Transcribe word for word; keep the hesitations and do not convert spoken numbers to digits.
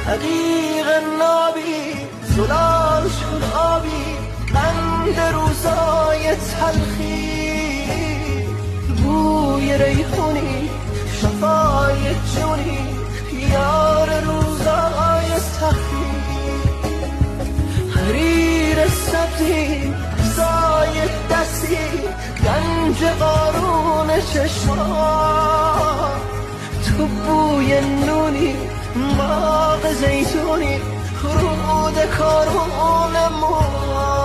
عقیق نابی زلال شد آبی قند روزای تلخی بوی ریحونی شفای جونی یار روزای سخی حریر سبزی سای دستی گنج قارون چشما تو بوی نونی باغ زیتونی رود کارون ما